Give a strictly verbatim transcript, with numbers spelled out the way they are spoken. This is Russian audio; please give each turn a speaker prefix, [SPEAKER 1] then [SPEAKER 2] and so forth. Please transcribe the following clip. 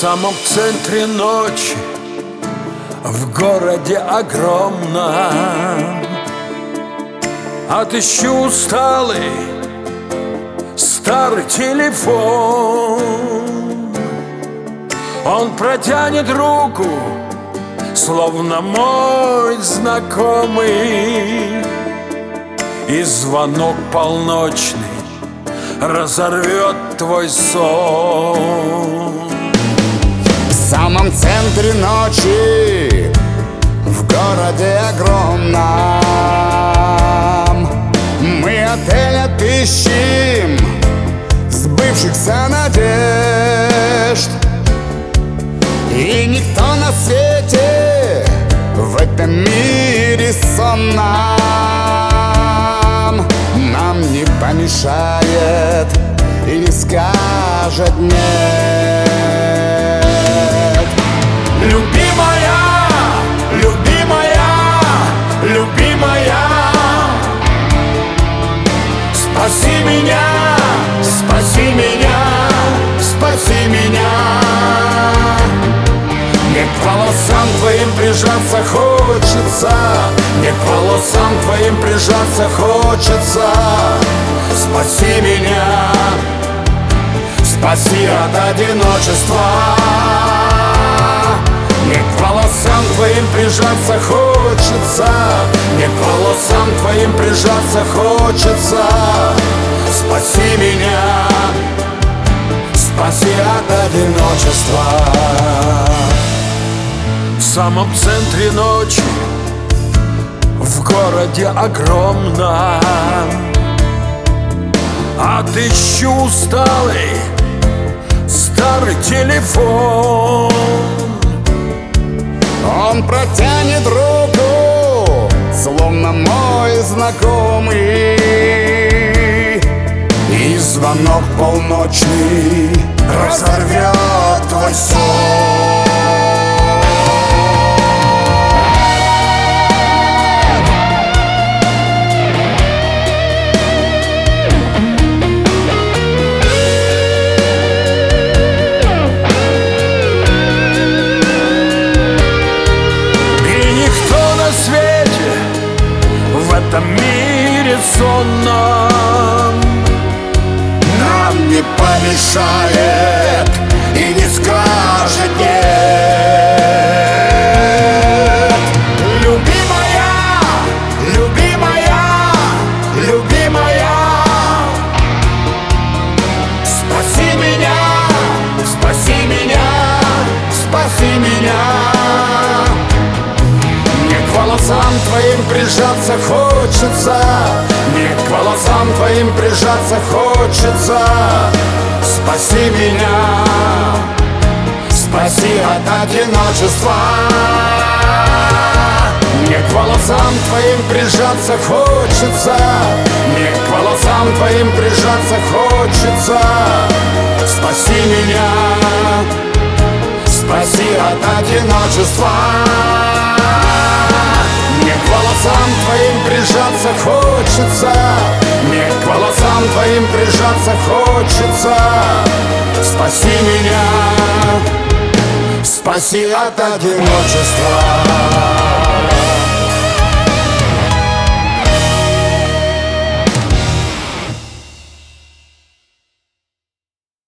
[SPEAKER 1] самом центре ночи, в городе огромном, отыщу усталый старый телефон. Он протянет руку, словно мой знакомый, и звонок полночный разорвет твой сон.
[SPEAKER 2] В самом центре ночи, в городе огромном, мы отель отыщем сбывшихся надежд. И никто на свете в этом мире сонном нам не помешает и не скажет нет.
[SPEAKER 1] Любимая, любимая, любимая, спаси меня, спаси меня, спаси меня. Мне к волосам твоим прижаться хочется, мне к волосам твоим прижаться хочется. Спаси меня, спаси от одиночества. Мне к волосам твоим прижаться хочется, мне к волосам твоим прижаться хочется. Спаси меня, спаси от одиночества. В самом центре ночи, в городе огромном, отыщу усталый старый телефон.
[SPEAKER 2] Он протянет руку, словно мой знакомый, и звонок полночный разорвет твой сон.
[SPEAKER 1] В этом мире сонном
[SPEAKER 2] нам не помешает и не скажет нет.
[SPEAKER 1] Любимая, любимая, любимая, спаси меня, спаси меня, спаси меня. Мне к волосам твоим прижаться хочется, мне к волосам твоим прижаться хочется. Спаси меня, спаси от одиночества. Мне к волосам твоим прижаться хочется, мне к волосам твоим прижаться хочется. Спаси меня, спаси от одиночества. Мне к волосам твоим прижаться хочется, мне к волосам твоим прижаться хочется. Спаси меня, спаси от одиночества.